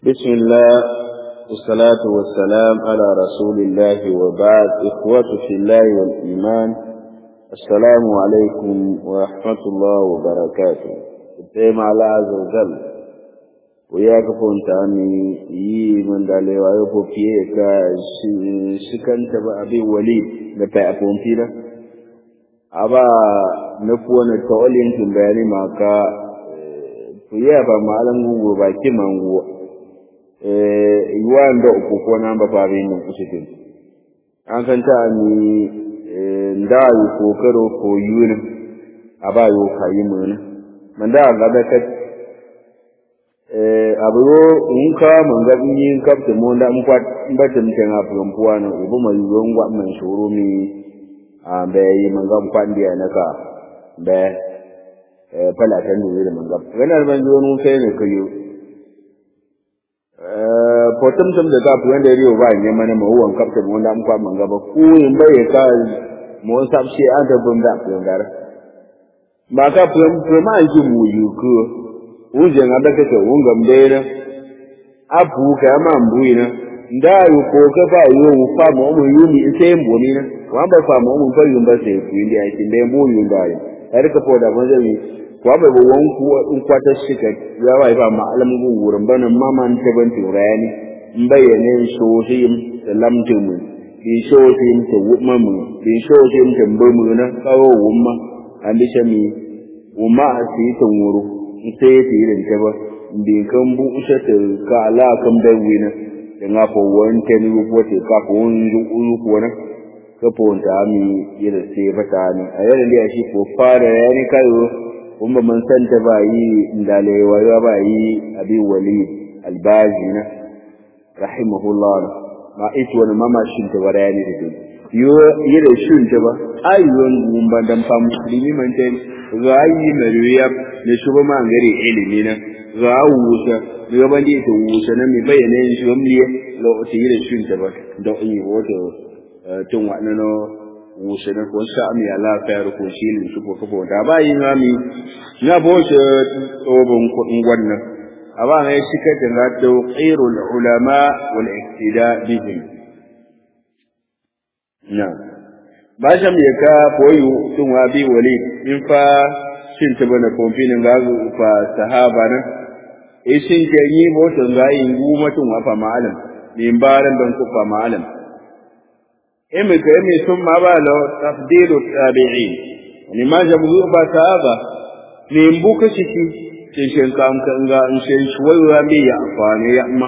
بسم الله والصلاة والسلام على رسول الله وبعد. إخوة في الله والإيمان، السلام عليكم ورحمة الله وبركاته. الدائم على عز وجل وياك فونتاني من دالي ويوكو فيك شكن تبا أبي وليد نتاع فونتينا أبا نفوان التولين تنبالي معك فيابا معلم وباكي منغو yuwanda ukukona mba pabinu kusitin an kanta ni ndayu kokaro ko yuni abayo kayimun manda gaba ka abuyo unka mangabi yin kapte monda mkwat mbatem tenga pumpuana ubu mayungwa man shurumi ambe yi mangam kwandi anaka be pala tanu ni mangam ganar ban jonu sai ne kayo potem da ka fi wanda riyo ba ne mana mawuwan kafta mu wanda muka man gaba ku in bai ka mu sabshi an da bunda ko gar ba ka fi ma ji mu yu ko uje na da ka un gambe na abu ka ma mbuyi na nda yu ko ka ba yu fa mu mu yu ni sai mu ni na wa ba fa mu ba yu ba sai ku ndi ai kin da mu yu da ai har ka foda mun zai kwa bai bawon ku in kwata shika ya bai ba ma'alam gugurin banin maman ta ban turani in bayyane shohim da lamtin mu bi shohim ta wumma mu bi shohim ta bamu na kawo wumma an bi shami wumma asi ta wuro sai ta irin ta ba bi kan bu usha ta ka ala kan bai wina da na fa wanta ni ko ta ka fa wani ko na ka fa wanta mi ira sai bata ni a yayin da shi ko fara yani kayo kuma man san ta ba yi ndalewa ya ba yi abi wali albazina rahimahullah ma ito wani mama shin ta warayani da dai yo yire shin ta ba ayyun gumban dan fa muslimi man ta rayi mariya ne shuba ma ngare ilimi na rawuta yo ban ji to wuta na mi bayyana shi wamliye lo ta yire shin ta ba da yi wato tun wannan wuce na ko sha mi ala fayar ko shi ne su ko ko da ba yin ami na bo shi tsobon kudin wannan aba ne shi ka da tawqirul ulama wal iktida bihim na ba sha mi ka boyu tun wa bi wali in fa shin ta bana konfinin ga fa sahaba na shin ke yi motun ga yin guma tun wa fa malam min baran ban ku fa malam إمي ثم باله تفضيل التابعين يعني ما جابوا بسابة نيمبوك شكي تشين كام كنغا نشين شوي رامي يعفاني يعما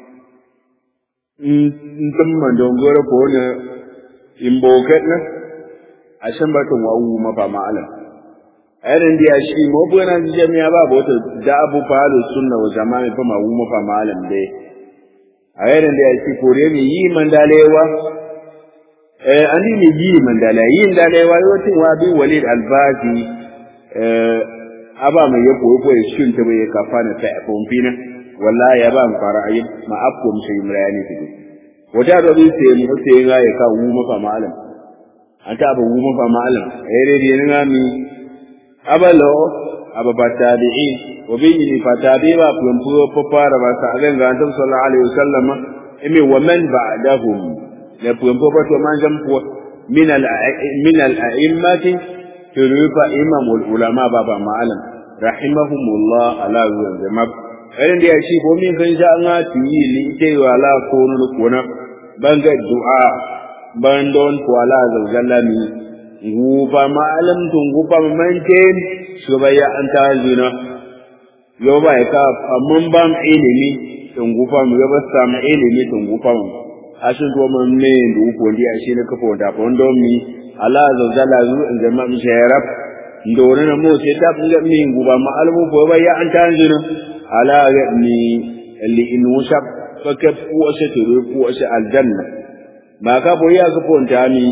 ثم دونغورا بونا إمبوكتنا عشان باتوا وعوه مفا معلم أيضا دي أشي موبونا جميع بابوتا دابو فالو السنة وزماني فما وعوه مفا معلم دي أيضا دي أشي كوريني يمن داليوا ani ne yi mandala yin dalai wayotin wa bi walid albazi aba mai yako yako shin ta bai kafana ta pomfina wallahi ya ba mu fara ayi ma afko mu sai imrani tidi wata da bi sai mu sai ga ya ka wu mafa malam an ta ba wu mafa malam re di nga mi abalo ababa tabi'in wa bi ni fatabi ba pompo fara ba sa ga annabi sallallahu alaihi wasallam imi wa man ba'dahum la puempo bato manjam po min al a'immati turufa imamul ulama baba ma'alam rahimahumullah ala zama irin da shi ko min kan sha an ati li te wala ko no ko na banga du'a bandon ko ala zallami nguba ma'alam tun nguba manten shubaya anta zuna yo ba ka amman ban ilimi tun nguba mu ga basta ma ilimi tun nguba ashin to man me ndu ko ndi ashi ne kafo da fondo mi ala zalla zu in jama mi sharaf ndo na mo se ta bunga mi nguba ma albu ko ba ya an tanjina ala ya ni li in washab fa ka fu ase turu fu ase aljanna ma ka bo ya kafo ta mi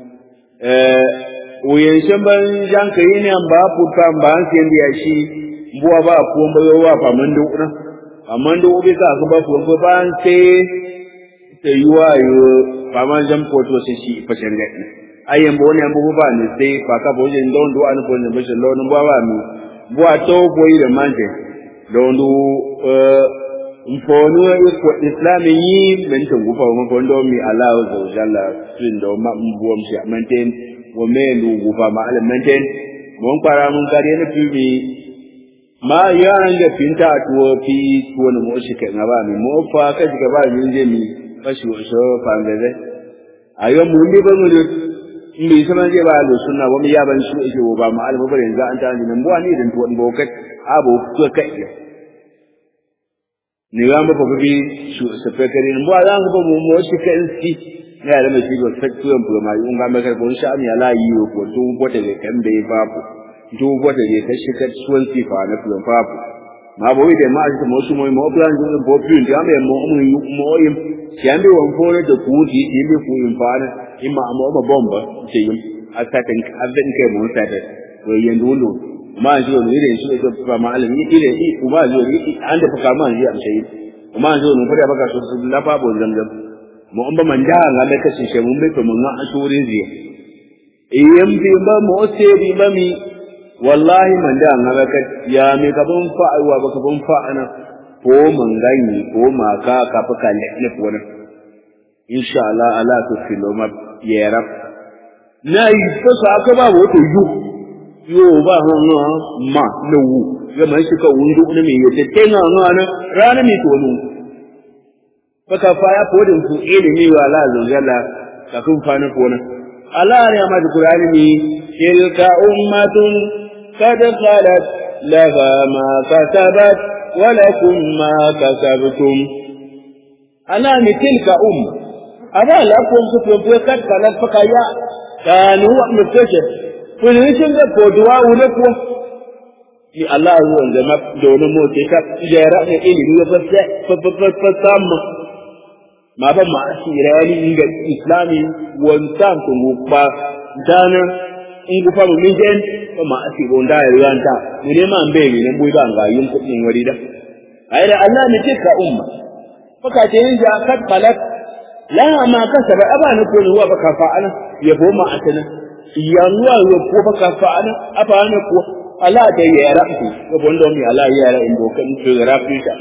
uyen shamban jan kai ne an ba puta ba an se ndi ashi mbuwa ba ko mbo wa fa mandu na amando ubi ka ba ko ba an se ta yi wa yi faman jan foto sai shi fashin gaɗi ayyan ba wani yan bubu ba ne sai faka ba wajen don duwa na fashin fashin launin ba ba mi buwa to boyi da manje don du mfono iko islami yi men to gufa mo kondo mi Allah azza wa jalla sindo ma mbuom shi maintain wo melu gufa ma ala maintain mon para mun kare ne pimi ma yanga pinta tuwo pi tuwo no mo shi kan ba mi mo fa ka diga ba min je mi fashi wo so fa ngeze ayo mun bi ba mu mi sama je ba lo sunna wo mi ya ban shi ke wo ba ma ala bare yanzu an ta ni nan bo ni dan tuwo bo kai abo to kai ni ga mu ko bi su secretary ni bo ala ko mo shi kan si ne ala mai go secretary ko ma yun ga mai ko sha mi ala yi ko to bo te kan be ba ko to bo te ka shi ka suwan si fa na plan fa ma bo wi de ma shi mo su mo plan jo bo bi ndi ame mo yim shi ambe won fo da ku ti ti bi ku yin fa na imma mo bomba ce yim asatin abin kai mo sa da to yin dulu ma jo ne da shi da fa malami ile yi kuma jo ne an da fa ma ji am sai kuma jo ne fa da baka so la fa bo zamzam mo an ba man da ga da kace shi mun bai fa mun an shore zai yam bi ba mo sai bi ba mi wallahi man da ga ka ya me ka ban fa aiwa baka ban fa ana ko man gani ko ma ka fa kalle ne ko wannan insha Allah ala to filoma ya rab na yi fa sa ka ba wato yo ba hanga ma lawu ga mai shi ka wundu ne me yace tenga ngana rana mi to nu faka fa ya podin ku ilimi wala zalla ka kun fa na kona Allah ya ma Qur'ani mi tilka ummatun qad khalat laha ma kasabat wa lakum ma kasabtum ana mi tilka aba la kun ku to kad khalat faka ya kanu wa mutaje kulishin da koduwa wune ko ni Allah ruwan da ma domin mote ka jera ne ilimi ya fassa samu ma ba ma asirani inga islami wantan ko ba dana in ku fa mun jen ba ma asibo nda yanta ne ma mbe ne boy ba ga yin kudin wari da ai da Allah ne tika umma faka ce yin ja kad qalat la ma kasaba abana ko ruwa baka fa'ala yabo ma atana yanwa yo ko baka fa'ana afana ko ala da ya rafi ko bondo mi ala ya ra indo kan to rafi ta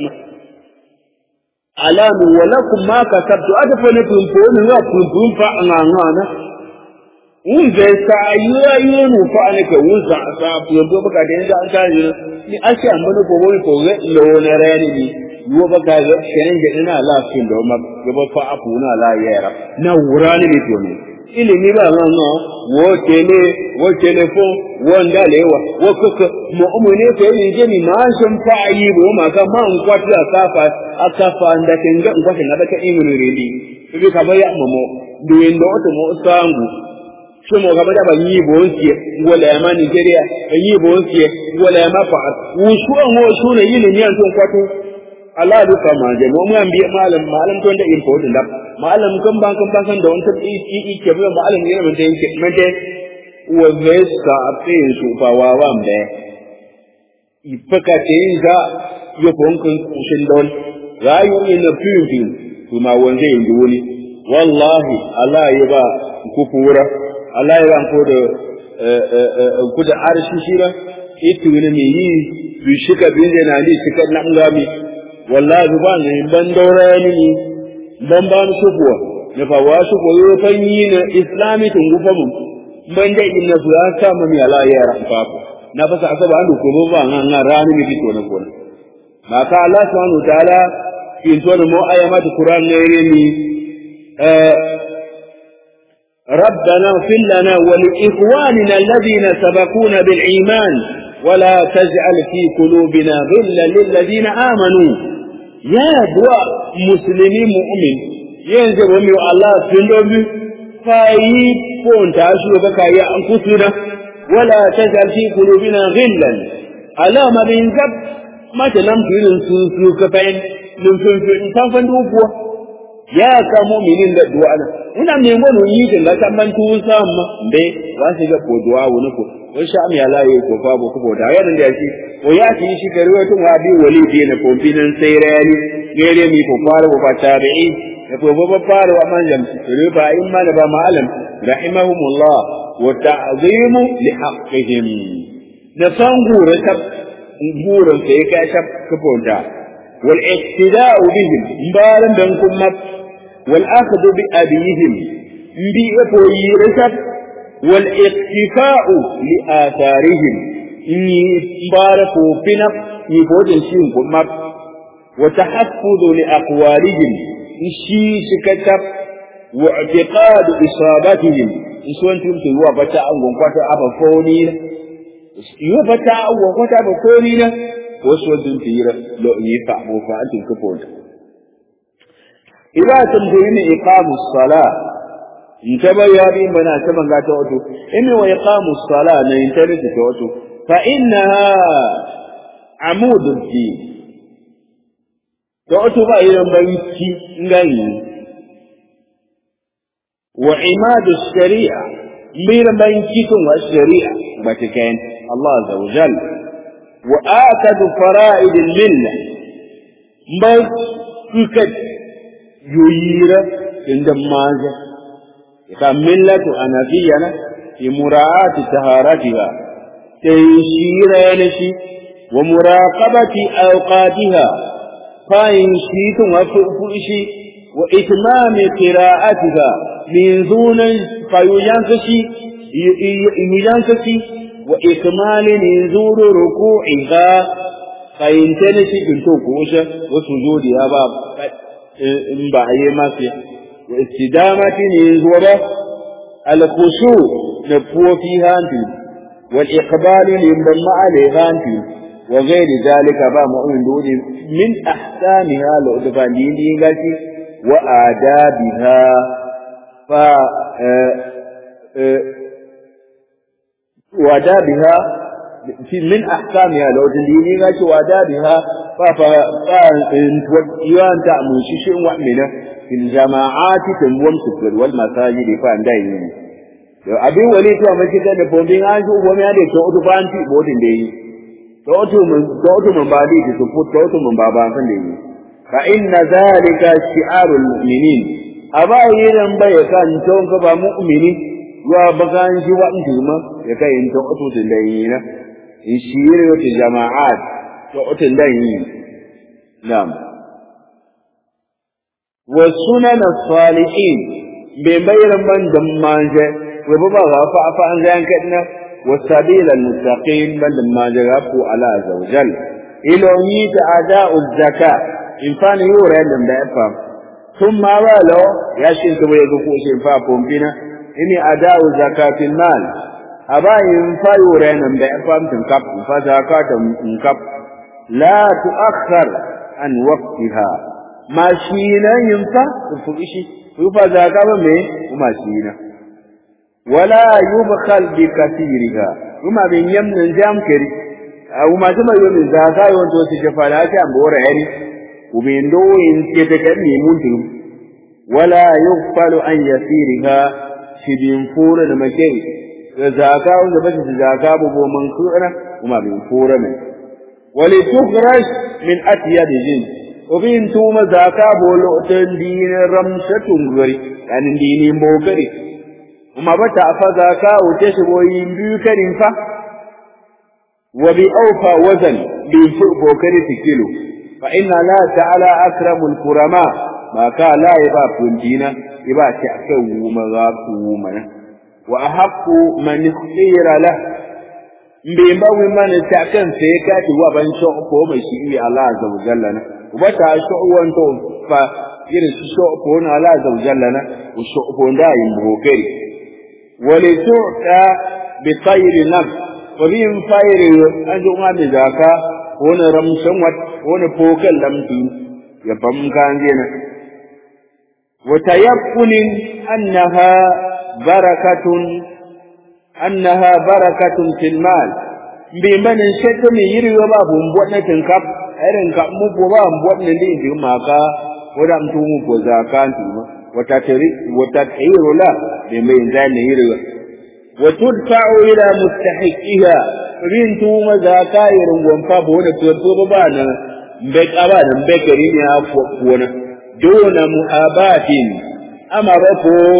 ala mu walakum ma kasabtu adafa ne tun ko ne wa kun fa ngana un be sa ayu nu fa ne ko un sa sa to baka da yanzu an ta ni ashi amma ne ko wani ko ga lo ne rani ni yo baka ga shirin da ina lafin da ma gaba fa afuna la ya ra na wurani ne to ne ilimi ba nan wo telefon wanda lewa wo kuka mu umune ko yin je mi ma shan fa yi bo ma ka ma an kwata safa akafa nda kenga ngwata na baka imunu redi bi ka ba ya mamo duwe ndo to mo sangu shomo ga ba da ba yi bo nsie wala ya ma Nigeria yi bo nsie wala ya ma fa wu shu an wo shu ne yin ni an ton kwato Allah duka ma je mu an biya malam to da important da malam kan ban kan da wanta yi ke ba malam ne mun da yake mun da wa vesa apin su fa wa wambe ipaka tinga yo kon kan kushin don rayu ne pin kuma wanda yin wani wallahi Allah ya ba ku fura Allah ya ban ko da ku da arshi shira itu ne me yi bi shika bin da na ni shika nan gami wallahi ba ne ban daura ni ban ba ni kuwa ne fa wa su koyo fanyi na islami tun gufa mu ban da inna su ya sa mu ya la ya rafa na fasa aka ba an ko ba nan rani mi fito na kona ma ka Allah subhanahu wa ta'ala in to mu ayama Qur'an ne ni ربنا اغفر لنا ولإخواننا الذين سبقونا بالإيمان ولا تجعل في قلوبنا غلا للذين آمنوا يا دعاء مسلمين مؤمن ينزل من الله سندوبي فايب فونت أشوفك يا أنفسنا ولا تجعل في قلوبنا غلا ألا ما بينزب ما تلمت لنسوك فين لنسوك دوبوا ya ka mu'minin da du'a na ina me ngono yi da kan ban tu sama be wa shi ga ko du'a wani ko wai sha am ya laye ko fa bo ko da ya da shi o ya ci shi garwa tun wa bi wali bi na ko binan sai rani gere mi ko fara ko tabi'i da ko ba fara wa man jam sai ba in ma da ba ma'alam rahimahumullah wa ta'zimu li haqqihim da san gura ta gurin sai ka ta kafonta والاقتداء بهم مبالا بنكم والأخذ بأبيهم بأبويرسب والاقتفاء لآثارهم مبارك بنب يفوجن شينكم وتحفظ لأقوالهم شكتب واعتقاد إصابتهم إسوانتم تيوا بتاع وانقطع أبفونين يوا بتاع وانقطع أبفونين وسوانتم تيرا لو يفعموا فأنتم كفون إذا تنتهين إقام الصلاة انتبه يا بين بنا كما قاتوا إنه وإقام الصلاة ننتبه تتوتو فإنها عمود الدين توتو بأيضا بيتي نغير وعماد الشريعة مير بينكم الشريعة بتكين الله عز وجل وآكد فرائد الملة بس كد يويرة عند ماذا كان ملة أنفينا في مراعاة طهارتها تيسير ينشي ومراقبة أوقاتها فإنشيت وفؤفؤشي وإتمام قراءتها من دون فيجانكشي وإكمال من دون ركوعها فإنتنشي بنتوكوشة وسجودها باب مبعي ماسية واستدامة من دون الخشوع نفو فيها والإقبال لنبنى عليها وغير ذلك باب مؤمن من أحسانها لأدفانين دينغاشي وآدابها وآدابها من أحكامها لو تديني غاش وآدابها فيوان تعمل شيء وعمنا في الجماعات تنوم سكر والمساجد فاندين أبي وليد ومشيكا نفومين عنشو ومي عليك توتو فانتي بوتين دي توتو من بعدي تسفوت توتو من بابا فاندين فإن ذلك شعار المؤمنين أبا يرن بيكان تونك بمؤمنين وبكان شوى انتما يكاين توتو تندين يشير في جماعات توتو تندين نعم والسنن الصالحين بمير من دمانجة وبابا غافع فأن ذنكتنا والسبيل المستقيم من دمانجة غافوا على عز وجل إلو نيت أداء الزكاة إنفان يورا لم يفهم ثم أولو يشين كبير يقفوش إنفاكم فينا إني أداء زكاة المال أبا إنفا يورا لم يفهم تنكب فزكاة تنكب لا تؤخر عن وقتها ماشينا ينفع تفوشي يفا زكاة من وماشينا ولا يبخل بكثيرها وما بين يمن جامكري أو ما تما يوم زكاة وانتو سجفالات أمبور عري ومن دون يتكلم منتم ولا يغفل عن يسيرها شبين فورا مكي زكاة وزبش زكاة ببو منصورنا وما بين فورا من ولتخرج من أتياد جنس وبين توم زكاة بولؤتن دين رمشة غري يعني دين موكري وما بتع فزكاة وتشبوين بيكرين فا وبأوفى وزن بيشوف وكري كيلو فإن الله تعالى أكرم الكرماء ما كان لا يبقى فنجينا يبقى تأكو مغاقو وأحق من اختير له بيبوي من تأكن فيكات وابن شعبه مشيئي الله عز وجل وبتع شعبه وانتو فإرس شعبه الله عز وجل وشعبه دائم بوكري ولتعطى بطير نفس وبين فاير أنجو بذاكا wani ramshan wani fokan lamfi ya famkan gina wata yakunin annaha barakatun fil mal bi manin shekka mi yiri wa babu mbodnatin kap irin kap mu bo ba mbodnin din di maka wada mtu mu bo zakanti wata tahiru la bi mai zane yiri wa tudfa'u ila mustahiqiha rintu mazaka irin gomfa bo da to ba na mbe kaba da mbe kari ne a kuwana dona muhabatin amara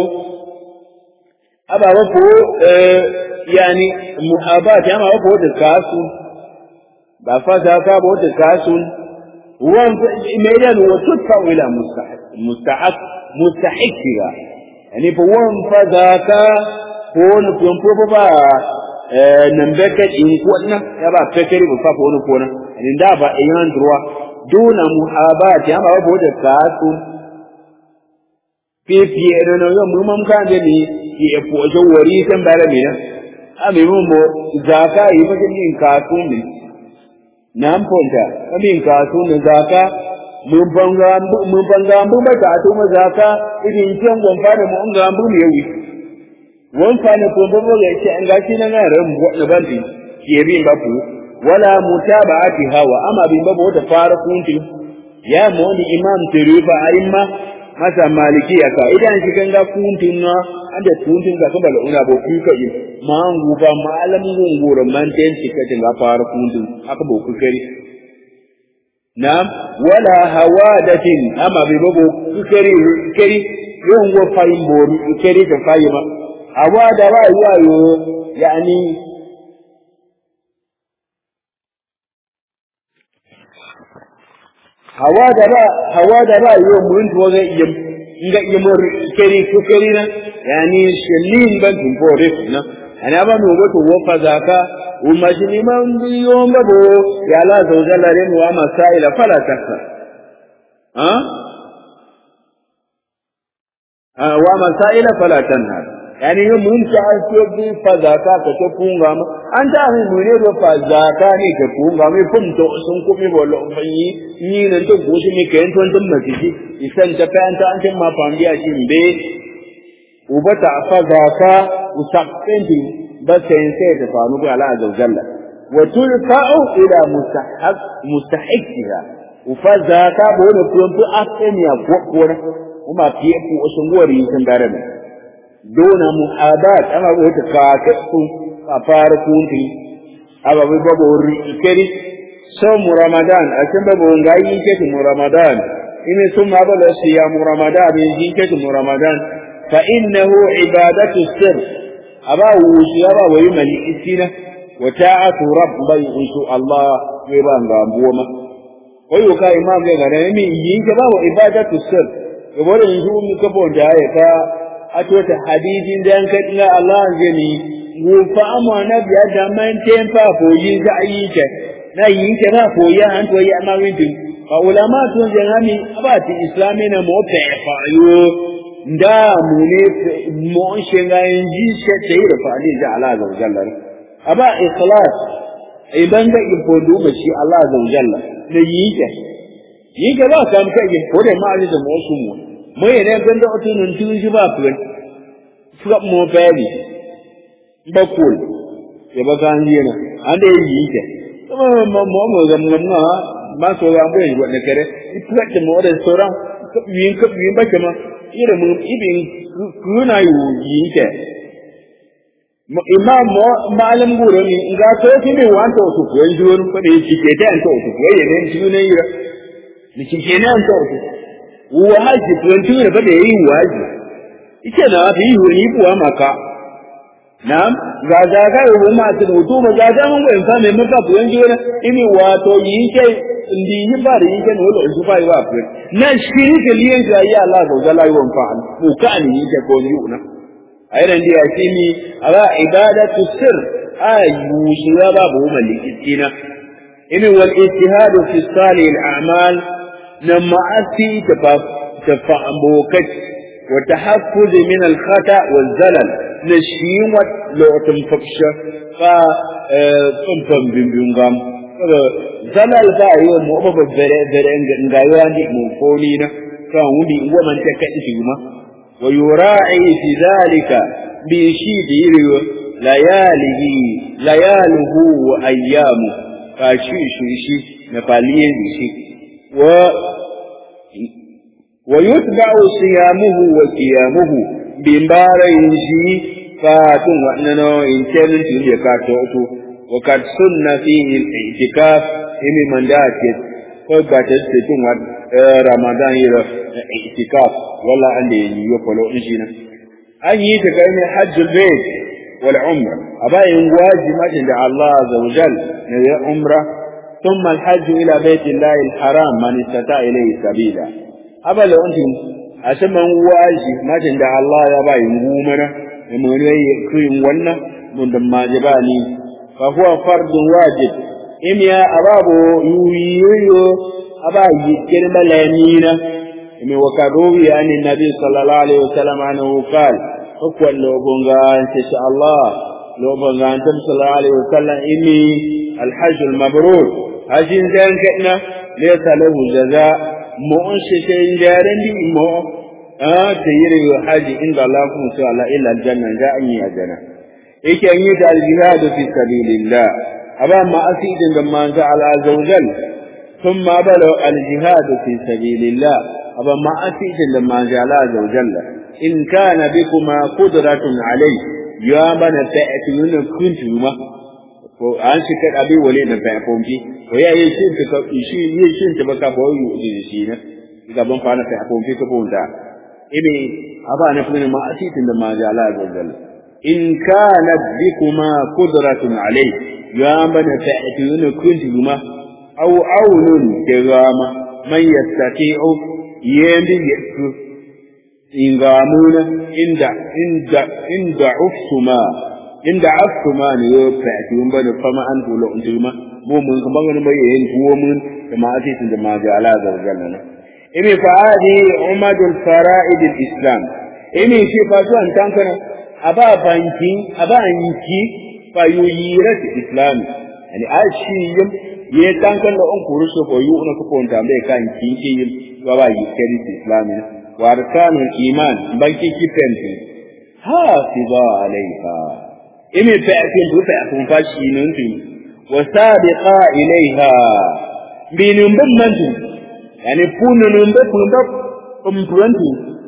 ko yani muhabat amara ko da kasu ba fa zaka bo da kasu وميدان وتدفع إلى مستحقها يعني فوان فذاك فون بابا نمبكت إن كنا يبا فكري بفاق كنا يعني دابا إيمان دروا دون محاباة يا ما بوجه كاسو في أنا يوم ممكن جني يفوز وريثا بالمينا أمي مو زكاة يمكن إن كاسو من نام ponta amin ka to ne zaka mun banga mun ba ka to ma zaka idin kin gon fa da mun ga mun yawi won fa ne ko bo ga ce an ga shi nan ran na banti ke bin ba ku wala mutaba'ati hawa amma bin ba da fara kunti ya mu ni imam tirifa aimma masa maliki aka idan shi kan ga kuntin na anda kuntin ga kabala una bo ku ka yi mangu ba malamin gungurin manten cikakken ga fara kuntin aka bo ku kari nam wala hawadatin amma bi babo ku kari yon go fayin bo ku kari da fayima hawada ba yayo yani hawada ba yo mun to ga iya inga iya mun kari ku kari na yani shellin ban tun bore na ana ba mu goto wofa zaka umajini man biyo mabo ya la zawjala ren wa masaila fala taksa wa masaila fala tanha yani mun ta aso bi fa zaka ka to kunga ma an ta mi mu ne do fa zaka ne ka kunga mi fum to sun ko mi bolo fanyi ni nan to goshi mi kayan ton ton masiji isan ta fa an ta an ma fambiya shi mbe ubata fa zaka usaqenti bas sai ta fanu ga Allah azza wajalla wa tulqa'u ila mustahiqiha ufa zaka bo ne kun tu afeniya gokora kuma fiye ku usungori kan darame dona muhabat ama bo ta kakku a fara kunti aba bo bo rikeri so mu ramadan akan bo ngai ke mu ramadan ime summa ba la siyam ramadan yin ke mu ramadan fa innahu ibadatu sir aba wushi aba wayi mali isina wa ta'atu rabbi insha Allah we ba ngamboma koyo ka imam ga gare mi yin ke ba ibadatu sir ko bo yin mu ka bo da ya ka ato ta hadidin dan ka dinga Allah gani mu fa amana biya da man tempa ko yin za yi ke na yin ke ba ko ya an to ya ma windin fa ulama tun jami aba ti islami na mo fa yo nda mu ne mo shenga inji she tayi da fadi da Allah azza wajalla aba ikhlas idan da ibodu ba shi Allah azza wajalla ne yi ke ba kan kai ko da ma da mo su mu mo ne gan da otun tun shi ba fuel fuka mo bayi ba kul ya ba kan yi na an da yi ke mo ga mun ma so ga mu yi wannan kare fuka da mo da sauran yin ba kama irin mun ibin kuna yi ke imam malam guro ni ga to kini wanta to ko yanzu wani fada yake ke da to ko yayin ne shi ne yira ni ke ne to wa haji to yanzu ne fada yayi waji ike na bi yi buwa maka nam ga ko ma ta mutu ma ga mun ko fa me maka ko yanzu ne ini wato yi ke ndi yi ba da yi ke no lo su fa yi wa fa na shiri ke liyan ga ya Allah ga zalai wa fa ko ka ni yi ke ko yi una ayran dia sini ala ibadatu sir ayushiya babu malikitina ini wal ijtihad fi salih al a'mal lamma ati tafa'abukat wa tahaffuz min al khata wal zalal nashin wa lo tamfaksha fa tumfam bimbingam zalal ba yo mo ba bere ngayo andi mo foni na kan wudi woman ta kadi ma ويراعي في ذلك بشيء لياله وأيامه فشي نفاليه شيء ويتبع صيامه وقيامه بمبارين شيء فاتن وأننا إن كانت يكاتوتو وقد سن فيه الاعتكاف إمي من داتت فقد تستن رمضان يرى اعتكاف ولا اللي يقولوا إنجينا أن يتكلم حج البيت والعمرة أبا ينواجه ما عند الله عز وجل نبي عمرة ثم الحج إلى بيت الله الحرام من استطاع إليه سبيلا أبا لو أنتم أسمى واجي ما تندع الله يبا ينقومنا من يكرم ونا من دم جباني فهو فرض واجب إميا أبابو يويو أبا يكرم لأمينا إمي وكروي عن النبي صلى الله عليه وسلم عنه قال أقوى لو بنغان إن شاء الله لو بنغان صلى الله عليه وسلم إمي الحج المبرور hajin zan kana laysa lahu jaza mu shi jaran di mu tayiri haji inda Allah kun sa Allah illa aljanna ga an yi aljanna yake an yi da aljihad fi sabilillah aba ma asidin da manzo Allah azawajal thumma bala aljihad fi sabilillah aba ma asidin da manzo Allah azawajal in kana bikuma qudratun alai ya bana ta'tiyuna kuntuma ko an shi ka abi wale da fa pompi ko ya yi shin ta shi yi shin ta baka boyu shi ne ga ban fara fa pompi ka bonda ibe aba na kuma ma asitin da majala gazal in kana bikuma qudratun alai ya bana ta'tuna kuntuma aw aulun kirama man yastati'u yandi yasu ingamuna inda uftuma inda aftuma ne yo fati mun bane fama an dole unduma mu mun kuma ganin bai yin tuwo mun da ma asitin da ma ga ala zargalna imi fa'adi umadul fara'id al-islam imi shi fa to an tankana aba banki aba yinki fa yuyirat islam yani ashi yim ye tankan da on kuruso ko yu na ko ponta be kan kinki yim ba yi kari islam wa arkanul iman banki kifenti hafiza alaiha imi fa'atin du fa'atun fashi nunti wasabiqa ilaiha binum bammantu yani pununum bammantu umtuantu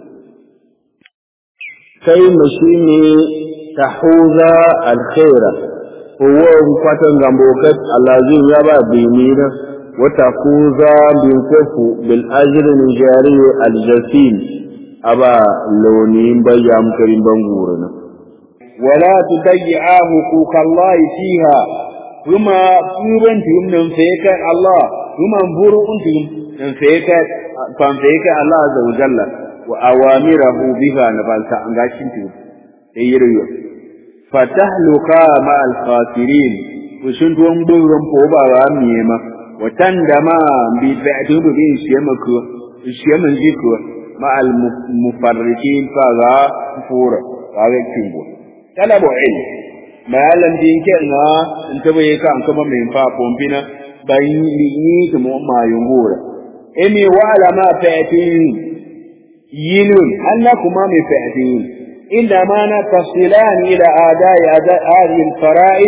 kai mashini tahuza alkhaira huwa mfatan gambokat allazim yaba binina watakuza binkofu bil ajri nijari aljasim aba lonin bayam karim banguruna ولا تضيعا حقوق الله فيها وما فورنتم من فيك الله وما برؤنتم من فيك فانفيك الله عز وجل وأوامره بها نفالتا أنغاشنتم يريو فتهلقا مع الخاسرين وشنتم بغرم فوبا راميما وتندما بفعتهم بين الشيما جيكو مع المفرقين فغا فورا فغا كيمبو talabo ilm malam din kenna intabe ka an kuma min fa pompina bayin ni to mo ma yungura emi wala ma fa'tin yinun annakuma mi fa'tin illa ma na tafsilan ila adai hadhihi al-fara'id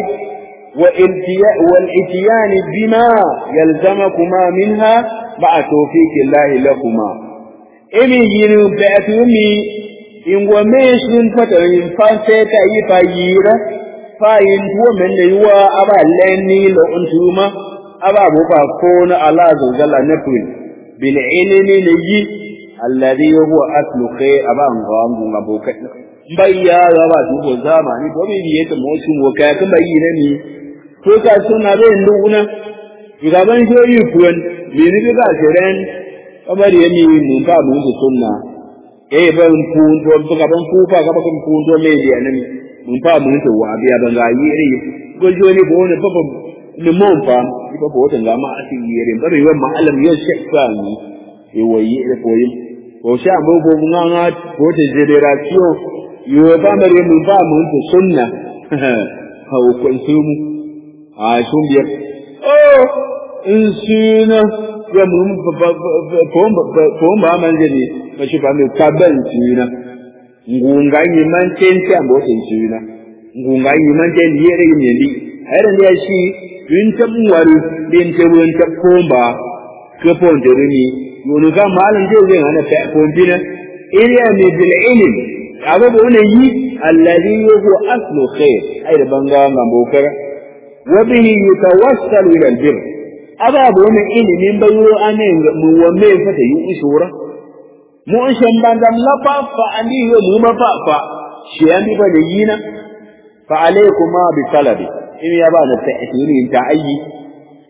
والاتيان بما يلزمكما منها مع توفيق الله لكما emi yinun fa'tuni in gome sun fata in fanse ta yi fayira fayin tuwo men da yiwa aba lenni lo untuma aba bo ba ko na Allah zalla nafin bil ilmi ne yi alladhi huwa aslu khair aba ngangu ngaboka bayya ba su ko zamani ko bi yake mo sun wo ka kan bayi ne ni ko ka suna da nduna gaban joyi kuwan bi ni ga jeren kamar yemi mun ba mun da sunna ban punto buka ban kufa ga bakan punto media nan mun fa mun to wa biya ban ga yiri gojo ne bo ne papa ne mon fa ni papa wata ga ma asin yiri ba bai wannan alam ya shekka ni e wayi e koyi ko sha bo bo nganga ko te generation yo ba mare mun fa mun to sunna ha ko sumu a sun biya in suna ya mun ko ba man je mashi ba mai kaban tsina ngunga yi man tenti ambo tsina ngunga yi man tenti yere ne li ayran ya shi yin tabwari din tabun tabkomba ko pon de ni yono ga malan je zai hana ta kombina iriya ne bil ilm aba bo ne yi alladhi huwa aslu khair ay banga ngambokar wa bihi yatawassalu ila albir aba bo ne ilimin bayo anen mu wa me fata yi usura mu shan bandam la fa ani yo mu ma fa shi ani ba da yina fa alaykuma bi talabi in ya ba da ta'tini ta ayi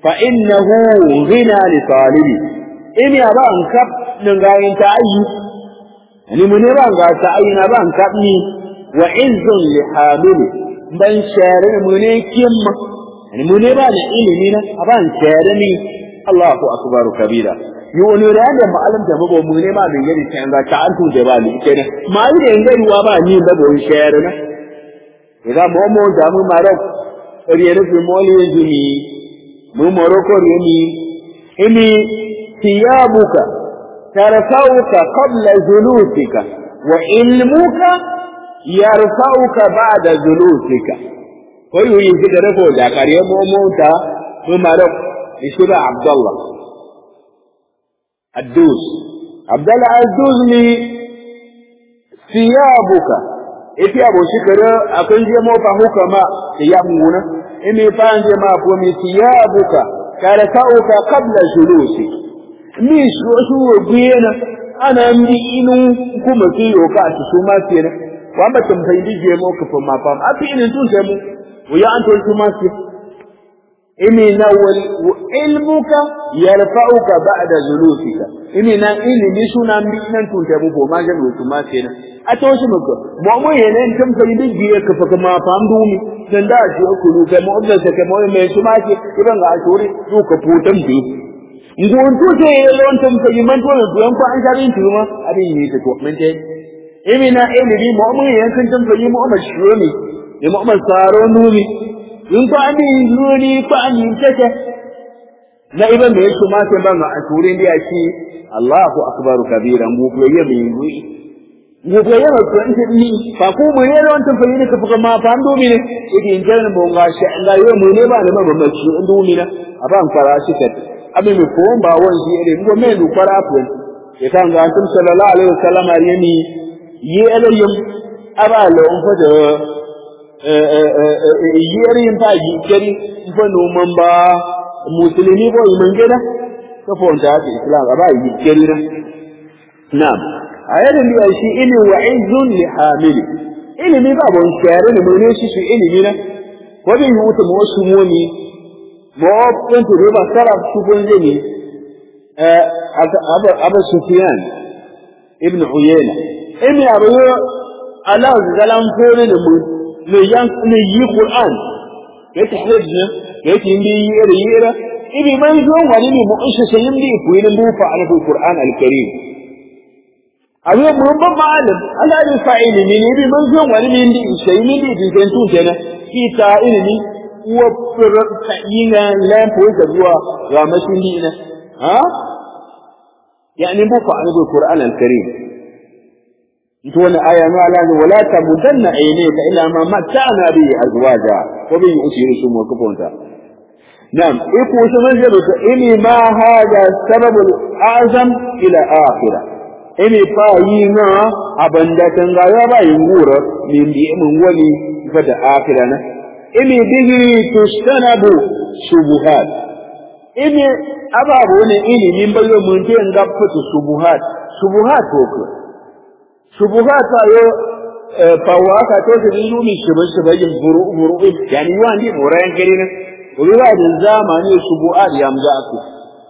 فإنه غنى لطالبي إني أبا أنكب نغاين تأيي يعني من يبا أنكب تأيي نبا أنكبني وعز لحاملي بان شارن من كم يعني من يبا نعلمنا أبا أنشارني الله أكبر كبيرا يقول لنا ما ألم تبقى من يبا نغير تنغا تعالتو جبالي كنا ما يدين وابا نين بابا شارنا إذا مومو دامو مارك ريانا في مولي يجمي ممرك ريني إني ثيابك ترفعك قبل جلوسك وعلمك يرفعك بعد جلوسك ويقول يجب رفعه ذاكر يا موموتا ممرك يشبه عبد الله الدوس عبد الله الدوس لي ثيابك إتي أبو شكر أكن جمو فهوك ما ثيابنا إني فانجي ما فومي ثيابك كارثوك قبل جلوسك مش شو بينا أنا أمي إنو كما كيوك أتسوماتينا وأما تنفيدي جيمو كفما فام أبي إن انتو جيمو ويا أنتو التماسي إني نول علمك يرفعك بعد جلوسك إني نا إني نشو نامي ننتو جيمو فما جمو التماسينا أتوشي مكو مؤمو ينين تنفيدي جيك فكما فام دومي sanda shi okulu kai mu obda ta kai mu mai tumaki idan ga ashuri su ka putan bi ngon to sai lon tan kai man to duwan ko an jarin tuma abin yi ta to men dai imina ilimi mu mun yankan tan kai mu amma shiro ne ne mu amma saro nuni in ko an yi nuni ko an yi take na iban mai tumaki ban ga ashuri ne ya shi Allahu akbar kabiran mu ko yayi mu gobe yana to in ni fa ko mu ne ran tafi ne ka fuka ma fa ndo mi ne yake in jana mo nga sha Allah yo mu ne ba da mama shi ndo mi na aban fara shi ta abin mi ko ba won shi ire ngo me du fara fu ya kan ga antum sallallahu alaihi wasallam yani yi alayum aba lo on fa da yi rin fa yi kari fa no man ba musulmi bo mun gida ka fa on ta islam aba yi kari na na'am ayar da shi ilmi wa izzun li hamili ilmi ba bon share ne mun shi shi ilmi na ko bin yuta mo su mo ni mo kun to ba saraf su gon ne aba sufyan ibn uyayna ilmi abu ala zalam fere ne mu ne yan ne yi qur'an yake hajji yake yi yira ilmi man zo wani ne mu isha sayin da ku ne mu fa ala qur'an al-karim abin mun ba malam Allah ya fa'ili ne ne mun zo wani ne ndi sai ne ndi din tun kenan kita ilimi wa furta yina lampo da zuwa ga mashin dina ha yani bu fa al-Qur'an al-Karim ito wannan aya ne Allah ne wala tamudanna aynaka ila ma mata'na bi azwaja ko bi usiru su mu kufonta nam iko su manzaro ta ini ma hada sababul azam ila akhirah ini fa yi na abanda tanga ya ba yin gura min bi mun wani fa da akhira na ini bihi tustanabu shubuhat ini ababu ne ini min bayo mun je ga fito shubuhat ko shubuhat ayo fa wa ka to da yumi shibayin buru yani wani boran gari ne ruwa da zamani shubuhat yamza ku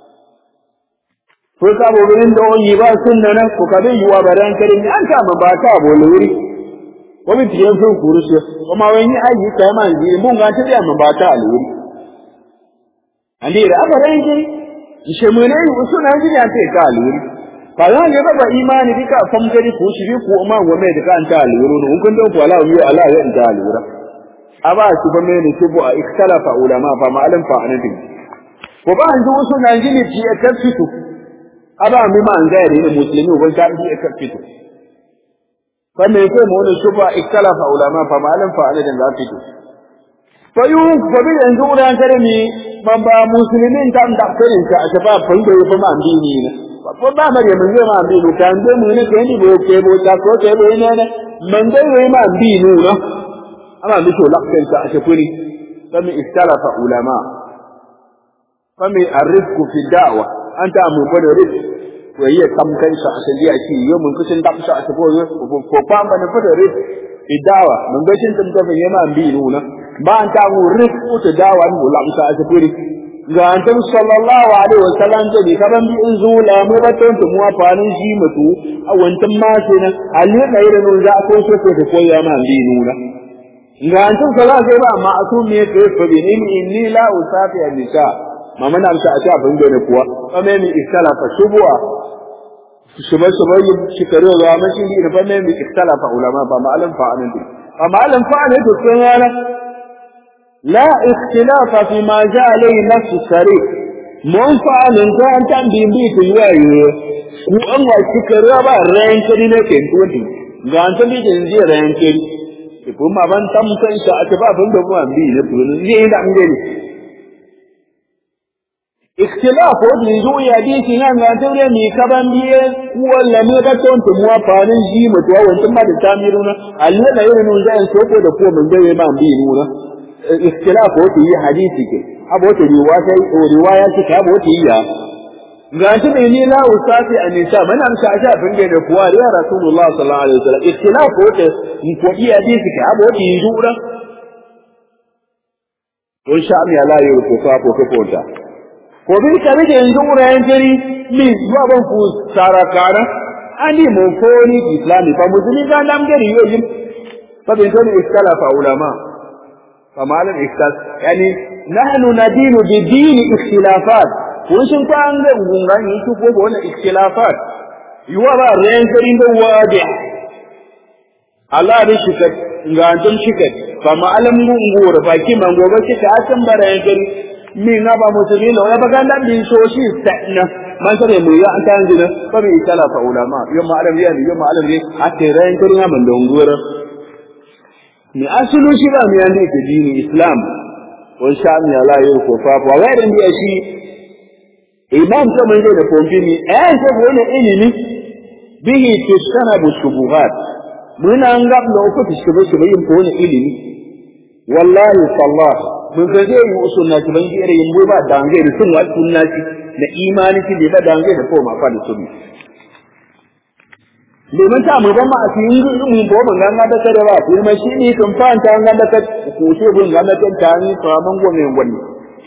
ko ka bo gurin da yi ba sunna na ko ka bai yiwa baran karin an ka ma ba ta bo luri ko bi tiyan sun kurusu kuma wani ayi kai man ji mun ga ta da ma ba ta luri andi da abaran ji ishe mun ne usuna ji ya ta ka luri ba za ga ba imani dika fam gari ko shi ko ma wa mai da kan ta luri ne kun don ko Allah yi Allah ya ta lura aba su ba mai ne su bu a ikhtalafa ulama fa ma'alim fa anadi ko ba an ji usuna ji ne ji ta fito aba mi ma ngari ne muslimi ban ta yi ka fito fanne ko mu ne shuba ikhtalafa ulama fa malam fa ala dan fito fa yu fa bi yanzu uran kare ni man ba muslimin tan da kare ka a shafa fa da fa ma ambini ne ko ba mare mun ga ma ambini kan da mu ne ke ni bo ke bo ta ko ke bo ne ne man da yi ma ambini no ama mi to lakkan ka a shafa ni fa mi ikhtalafa ulama fa mi arifku fi da'wa anta mu bada rik to yi kam kan sa asali a ci yo mun kusin da sa ta ko pa ba na fada rik idawa mun ga cin tum ta yema bi nuna ba anta mu rik ko ta dawa mu la sa ta furi ga annabi sallallahu alaihi wasallam da bi kaban bi in zula mu baton to mu afanin shi mutu a wantan ma kenan ali da irin za ko so ko da koya ma bi nuna ga annabi sallallahu alaihi ba amma asu me ke fa bi inni la usafi an-nisa mama na amsa a ta abin da kuwa kame mi ikhtalafa shubwa shubai shi kare ga mashi ni da fa me mi ikhtalafa ulama ba ma'alan fa'alan din amma alan fa'alan to sai wala لا اختلاف فيما جاء عليه نفس الشريك منفعل انت تنبين بيت الوايه وان وشكر با رانكري ne ke tuwati ga an tabi da inji rankari kuma ban tamsan shi a ba ban da ba bi ne to ne da an gani ikhtilaf wani zuwa bi shi nan ga taure mi kaban biye walla ne da ton to muwa fanin ji mutuwa wancan ma da tamiruna Allah da yin nun zai so ko da ko mun dai ma bi nuna اختلاف होती है हदीस के अब वो रिवायत के अब होती है गांधी में नहीं ला उसाfi anisa man an sa ja binge da kuwa ya rasulullah sallallahu alaihi wasallam ikhtilaf होते ko iya hadisi ke अब होती है jura to sha mi ala yi ko fa ko ta ko bi ka bi da jura yan jiri mi zuwa ban ku sarakara ani mu ko ni islami fa musulmi ga nam gari yoyin fa bin to ikhtalafa ulama فمعنى الاختلاف يعني نحن ندين بدين اختلافات وشن كان غنغان يشوفوا بونا اختلافات يورا رينكرين ده واضح Allah da shikat ngantum shikat kama alam ngur baki mangoga shika asan barayan gari min na ba musulmi lo ya baga nan din so shi sanna man sare mu ya an jina fa bi ikhtalafa ulama yamma alam ne ate rayan gari na man dongura ni asulu shi ba mu yanda ke dini islam won sha mi ala yau ko fa wa ga dan biya shi imam to mun da konfini to wani ilimi bihi tusanabu shubuhat mun an ga da ku shubu yin ko wani ilimi wallahi sallah mun ga dai usunna ki ban gere yin ba dange da sunna sunnati na imani ki da dange da ko ma fa da sunni domin ta mu ban ma a cikin mun bo mun ganga da kare ba kuma shi ne kun fa ta ganga da ku ce bun ganga da ta ni fa man gome wani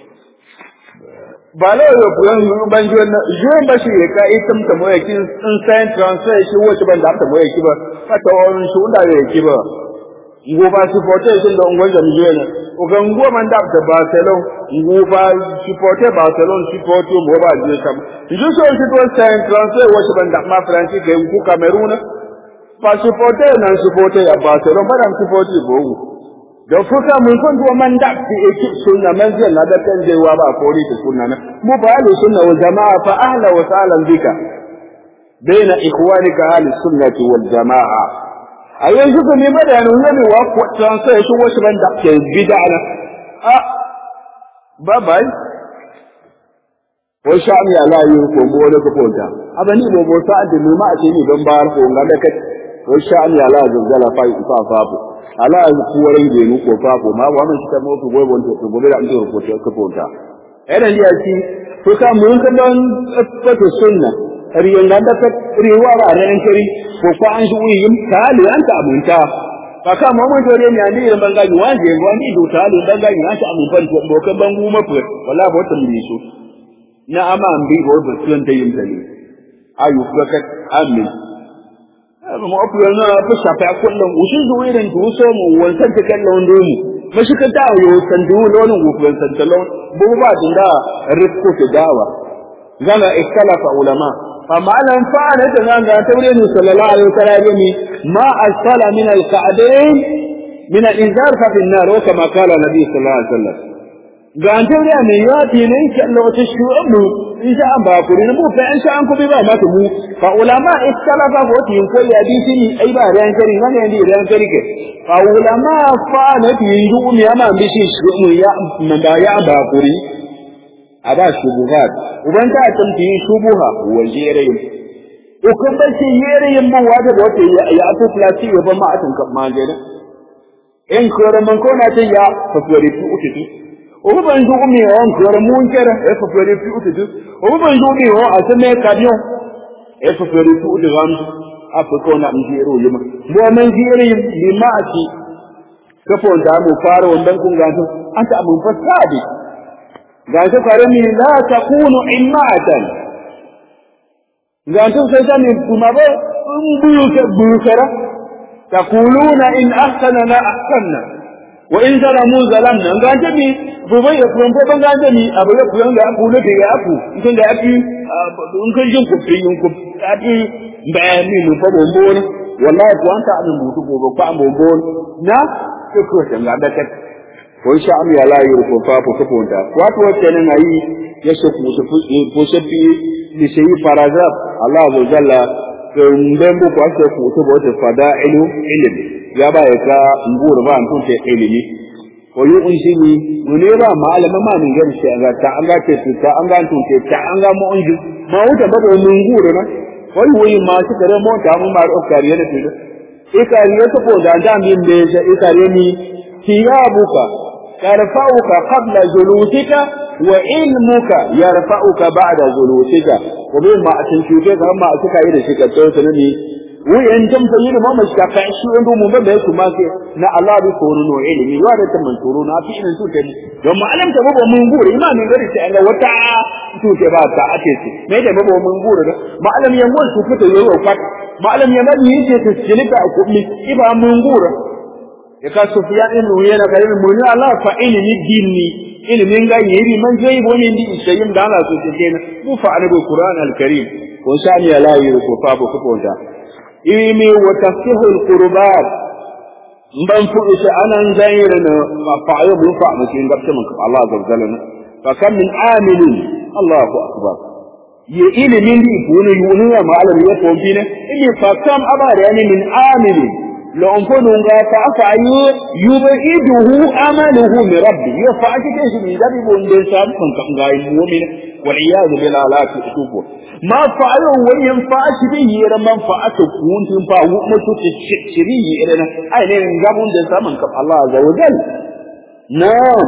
ba la yo ku yan ban ji wannan je ba shi ka itam ta moye kin sun sai transfer shi wace ban da ta moye ki ba ka ta wani shi unda ya ki ba ngo ba shi fote shi da ngol da miye ne o ga ngo man da ta Barcelona ngo ba shi fote Barcelona shi fote mo ba je kam je so shi to sai transfer wace ban da ma France ga ku Cameroon ba shi fote nan shi fote ya Barcelona ba dan shi fote bo da fuka mun kun do man da ki ekip sunna man zai na da kan je wa ba ko ri sunna na mu ba ahli sunna wal jamaa fa ahla wa sahlan bika baina ikhwanika ahli sunnati wal jamaa a yanzu ka nema da yanin wani wa kwatan sai shi wasu ban da ke bid'a na bye bye ko sha mi ala yi ko mo da ko ta abani mo bo sa da mu ma a ce ni don bayar ko ga da kai ko sha mi ala zalla fa fa ala kuwarai da ni ko fa ko ma wa mun ta mo ko gobe to gobe da an ko ta era ni a ci ko ka mun ka don fata sunna riyan da ka riwa ba ran kari ko ko an shi yin tali an ta abunta ba ka mu mun dore ne ani ran bangaji wanje wani do tali bangaji an ta abun ban ko kan bangu mafi wallahi ba ta mun so na ama ambi go ba tun da yin tali ayu ka amin mu afiya na fa shafa kullum ushin zuwirin to so mu wancan ta kallon domu mashi ka ta yo san du lonin gufan san talon bu ba dinda rifko ta dawa zama ikhtalafa ulama amma lan fa'ala da nan ga tawrin sallallahu alaihi wasallam ma asfala min al-qa'dain min al-inzar fa fi an-nar kama qala nabi sallallahu alaihi wasallam ga an tawri ne yati ne insha Allah wata shu'abu insha an ba ku ne mu fa insha an ku bi ba ma mu fa ulama ikhtalafa ko tin ko ya bi shi ai ba ran kari ne ne ran kari ke fa ulama fa na ti yu mi ama bi shi mu ya man da ya ba ku ri aba shubuhat uban ta tanti shubuha wajere ko kan ba shi yere yin bu wada da wata ya afu plasi ya ba ma atun kan ma jere en ko man ko na ta ya fa fori tu uti o ban ju mi on ko mun kera e fa fori tu uti o ban ju mi o asame kadion e fa fori tu uti ram afu ko na njero yima mo man jere yin limati kafon da mu fara wannan kun ga an ta mun fasadi ga ta karami la takunu imma'atan ga ta sai ta ne kuma ba buyukara taquluna in ahsanana ahsanna wa in zalamu zalamna ga ta bi gobe ya kuma ba ga ta ni abu ya kuma ga ku ne ga ku in ga afi in kan jin ku fiyin ku afi bayani mu fa bombo ne wallahi ko anta abin mutu gobe ko an bombo na ko tanga da ka ko insha Allah ya layi ko fa ko ko da wato wace nan ayi ya shaku su ko shafi ni sai paragraph Allah azza jalla ko ndembu ko ase ko to bo te fadailu ilmi ya ba ya ka nguru ba antun te ilmi ko yu unjini ne ba malama ma min gari sai an ga ta an ga ce ta an ga antun te ta an ga mu unji ma wuta ba da mun nguru na ko yi ma shi kare mo ta mu ma ro kariye ne te ikariye to ko da da min ne ikariye ni tiyabuka يرفعك قبل جلوسك وعلمك يرفعك بعد جلوسك وبما أتنشوك هم أتكا إذا شكتوك نبي وإن تمثيل ما مشكا شو عنده مبابا كماك نا الله بكورون وعلمي وانا تمنتورون في إن سوتني وما ألم تبقى منقور إما من غير سألة وتعا سوتي باتا أتيسي ما يتبقى منقور ما ألم ينقل سوكت يوفك ما ألم يمد يجي تسجلك أكمي إبا منقور yaka Sufyan ibn Uyayna kalin mun Allah fa ilmi dinni ilmin ga yiri man zai bone ndi isayin da Allah so ce kenan mu fa albu Qur'an al-Karim ko shani ala yi ko fa ko fonta ilmi wa tafsihu al-qurbat ban fu isa anan zaira na fa ayu mu fa mu kin gabta mun Allah zazzalana fa kam min amilin Allahu akbar ye ilmin di bunu yunu ya ma'alam ya fonti ne ilmi fa kam abara yani min amilin لو أنفذوا فأفعل يبعده أمله من ربي يفعل كيف من ذلك الإنسان فانقعي المؤمن والعياذ بالله لا تشوفه ما فعله وينفعش به لما فعته كون تنفع ومسو تشريه إلينا أين ينقبون الإنسان من الله عز وجل نعم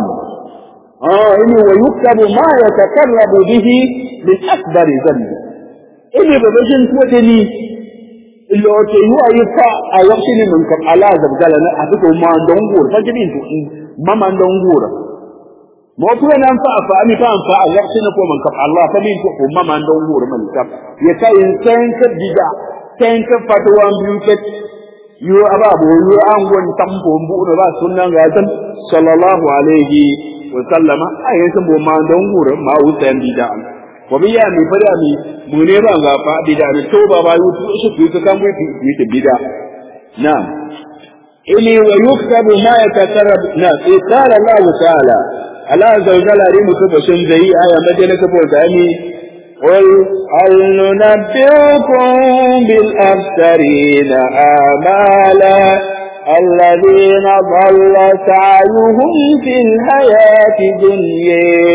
إنه ويكتب ما يتقرب به من أكبر ذنب إنه ببجن سوتني illo te yu ayyuka a yakshi ne mun kam ala zabgala na a fito ma don gura fa jibin to mama don gura mo kuma nan fa fa ami fa fa a yakshi ne ko mun kam Allah fa min to ko mama don gura man kam ya kai san ka diga san ka fatwa biyu ka yu ababu yu an gon tambo bu ba sunnan ga tan sallallahu alaihi wa sallama ayin san bo ma don gura ma wutan diga wabiya mi fara mi mune ba ga fa bida ne to ba ba yutu su ku kan mu fi bida na'am ili wa yuktabu ma yatakarrab na qala Allah ta'ala ala zawjala rimu ko bashin zai aya madina ko da ni qul hal nunabbiukum bil akhsarina amala الذين ضل سعيهم في الحياة الدنيا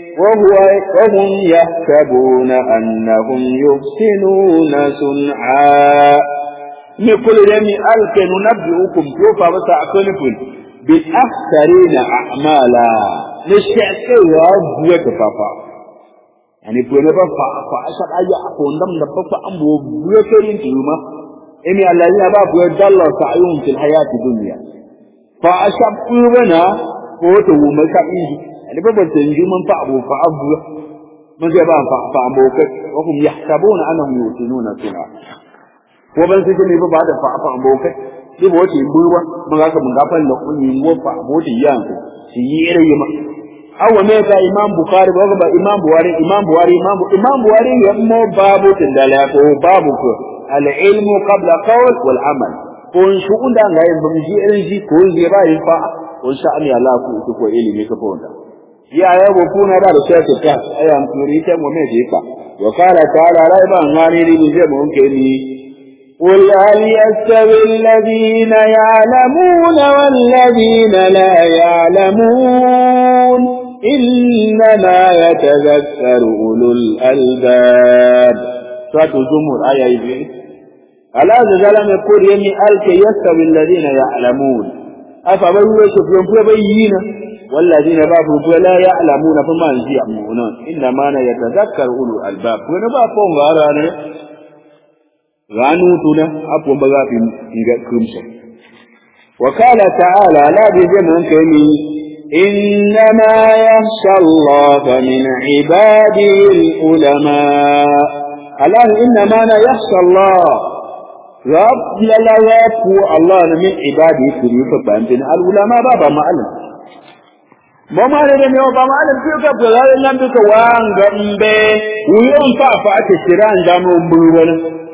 وهم يحسبون أنهم يحسنون صنعا نقول لهم ألك ننبئكم كيف وتعقلكم بالأخسرين أعمالا نشعكوا بوك فافا يعني بوك فافا أشعر أي أقول لهم لفافا أمو بوكرين تلوما إني الذين بابوا ضل سعيهم في الحياة الدنيا فأشعر أولنا فوتوا مكائيه يعني بابا تنجي من فعبوا فعبوا من جبان فعبوا وهم يحسبون أنهم يوسنون صنعا وبن سجن بابا هذا فعبوا يبغى يبغى ما قال من قبل لقون يبغى فعبوا تيان سيئر يما أو ما كان إمام بخاري بابا إمام بواري يمو بابو تندلك بابو العلم قبل قول والعمل كون شو عندنا غير بمجي إلجي كون جبا ينفع وإن الله الله كوكو إلي مكفوندا يا يبقون بعد شيء كذا أيام كوريتا ومجيكا وقال تعالى لا يبان غاني لي بجمعهم كني قل هل يستوي الذين يعلمون والذين لا يعلمون إنما يتذكر أولو الألباب سورة الزمر آية إبراهيم ألا زلم يقول يمي ألك يستوي الذين يعلمون أفبروا يشوفون فبيين والذين بابوا لا يعلمون فما يعلمون إنما يتذكر أولو الألباب ونبابون غارانا غانوتنا أبو مغافي كمسا وقال تعالى لا بجمعون كمي إنما يخشى الله من عباده العلماء الله إنما أنا يخشى الله رب لا يفو الله من عباده كريم فبانتين العلماء بابا معلم ما لدن يوم معلم فيك بغير لم تكوان غمبه ويوم فافعت الشران جامو مبونا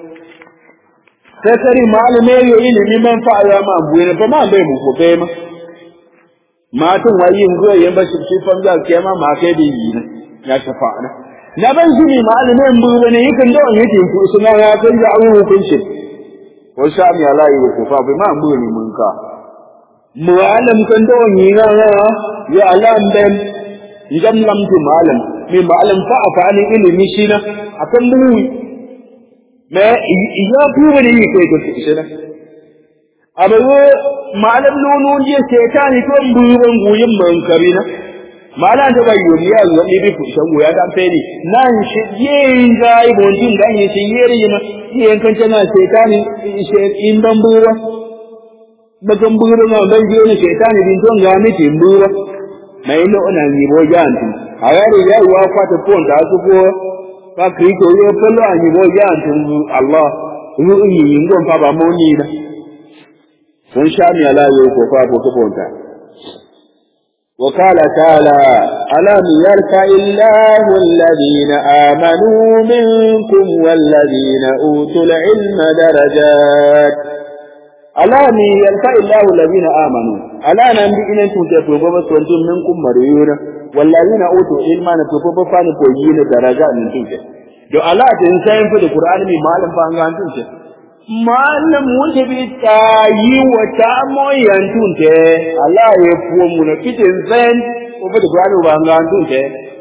تسري معلم يوين ممن فعل ما مبونا فما بيمو فبيما ما تنوين غير ينبشر شفا ذا كيما ما كيدين يا شفاعنا نبن سمي معلم مبونا يكن دون يتين فوسنا يا كن يعوه كنشن وشام يا لا يوكفا بما مبوني منكا معلم كن دون ينا يا علام بهم يجم لم تمعلم من معلم فأفعني إلي مشينا أكن بوي ما يابوني يكي كنشنا أبو معلم نونون جي سيطاني كن بوي ويم منكرنا معلم تبايون يا زوئي بفشن ويا دامتيني نانشي ينجاي بونجين داني سييري يما ينكنشنا سيطاني إن بمبوا bakan buru na ban je ne shaytani din ton ga miki buru mai lo na ni bo janti ayari ya wa kwata pon da su ko ka krito yo pelo ani bo janti Allah yu yi ngon fa ba mo ni da sun sha mi ala yo ko fa ko pon ta wa qala ta'ala alam yarka illahu alladhina amanu minkum walladhina utul ilma darajat alani yalfa illahu alladhina amanu alana bi inan tunta to gobe sontun minkum mariyuna walladhina utu ilma na to gobe fa ne ko yi ne daraja min tunta do ala tin sai fa da qur'ani mai malam fa an tunta malam wanda bi ta yi wa ta moyan tunta Allah ya fuwo mu na kitin zan ko fa da qur'ani ba an tunta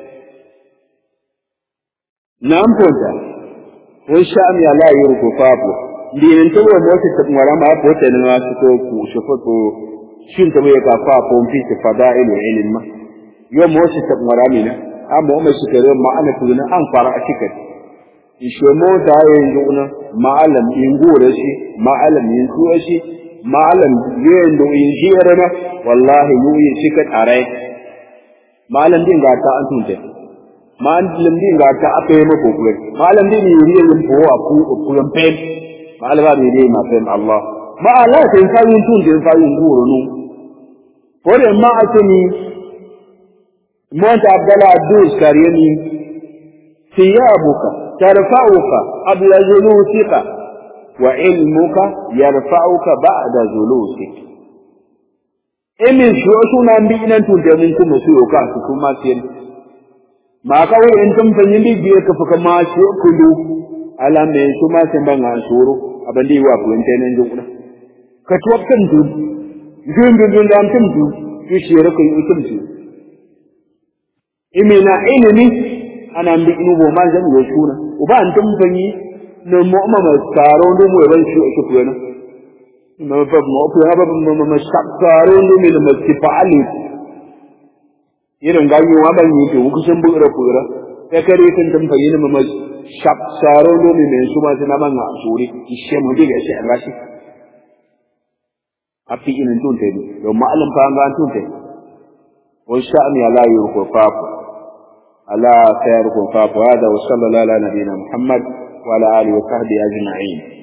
nam tunta wa sha'ami Allah ya ruku fafu dinin to wa mota ta ngara ma ko ta ne ma ko ku shofa ko shin ta bai ka fa ko fi ta fada'il ilmi yo mota ta ngara mina amma mai shi kare ma ana tuna an fara a cikin shi mo da yanzu na ma'alam in gore shi ma'alam in kuwa shi ma'alam yin do in jira na wallahi yi shi ka tare ma'alam din ga ta an tunte ma'alam din ga ta akai mako kuwa ma'alam din yi yin fowa ku pen malaba bi dai ma fen Allah ma Allah sai sai tun din sai nguro nu kore ma atini mo ta Abdallah Abdul Kariyani thiyabuka tarfa'uka qabla zulusika wa ilmuka yarfa'uka ba'da zulusik emin sho nan bi nan tun da mun kuma su yoka su kuma sai ma kawai in tun fanyin bi biye ka fuka ma shi kudu ala me kuma sai ban an suru abandi wa ku intenen jukuna ka tuwakan du dun da amtum du ki shira ku utum du imina ilimi ana mbi inu bo man zan yo shuna uba antum fanyi no mu'mma ma karo ndu mu ban shi ku yana no fa mo ku ha ba mo ma shakaro ndu mi ma sifali irin ganyo wa ban yi to ku san bu ra ku ra sai kare kan tan fanyi ne ma shap saro no mi men suma sina manga suri ishe mu diga shi Allah shi api inin tunte do ma'alam fa nga tunte wa sha'ni ala yurku fafu ala sayarku fafu hada wa sallallahu ala nabiyina Muhammad wa ala alihi wa sahbihi ajma'in